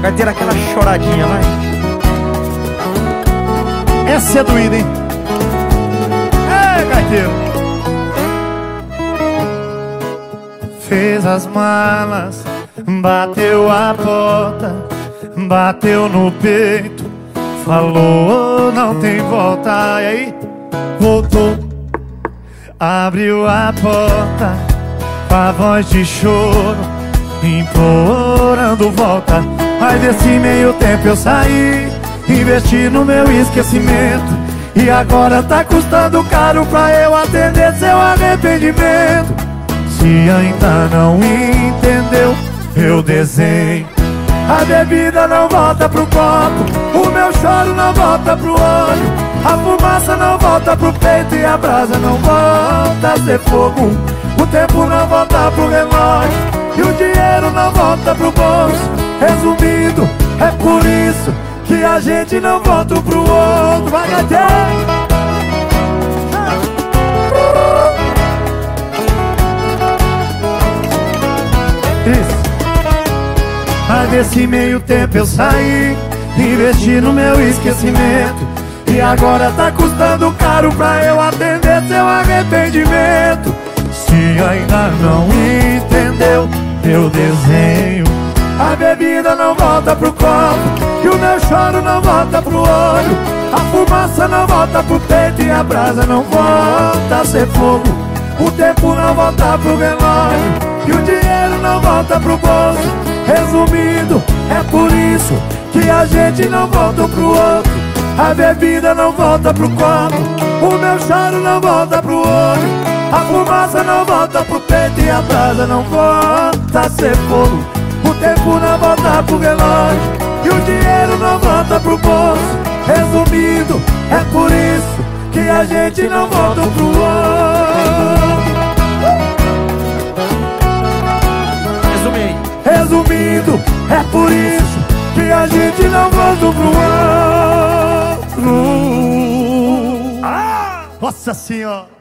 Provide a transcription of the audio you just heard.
Carteira, aquela choradinha, vai. Essa é doída, hein? É, carteiro. Fez as malas, bateu a porta, bateu no peito, falou não tem volta. E aí, voltou, abriu a porta, com a voz de choro, implorando volta. Mas desse meio tempo eu saí, investi no meu esquecimento, e agora tá custando caro pra eu atender seu arrependimento. Se ainda não entendeu, eu desenho. A bebida não volta pro copo, o meu choro não volta pro olho, a fumaça não volta pro peito e a brasa não volta a ser fogo. O tempo não volta pro relógio e o dinheiro não volta pro bolso. Resumindo, é por isso que a gente não volta um pro outro. Vai, gatinho! Isso. Mas nesse meio tempo eu saí, investi no meu esquecimento, e agora tá custando caro pra eu atender seu arrependimento. Se ainda não entendeu, eu desenho. A bebida não volta pro copo e o meu choro não volta pro olho, a fumaça não volta pro peito e a brasa não volta a ser fogo. O tempo não volta pro relógio e o dinheiro não volta pro bolso. Resumindo, é por isso que a gente não volta um pro outro. A bebida não volta pro copo, o meu choro não volta pro olho, a fumaça não volta pro peito e a brasa não volta a ser fogo. O tempo não volta pro relógio e o dinheiro não volta pro bolso. Resumindo, é por isso que a gente não volta um pro outro. Resumindo, é por isso que a gente não volta um pro outro. Nossa Senhora!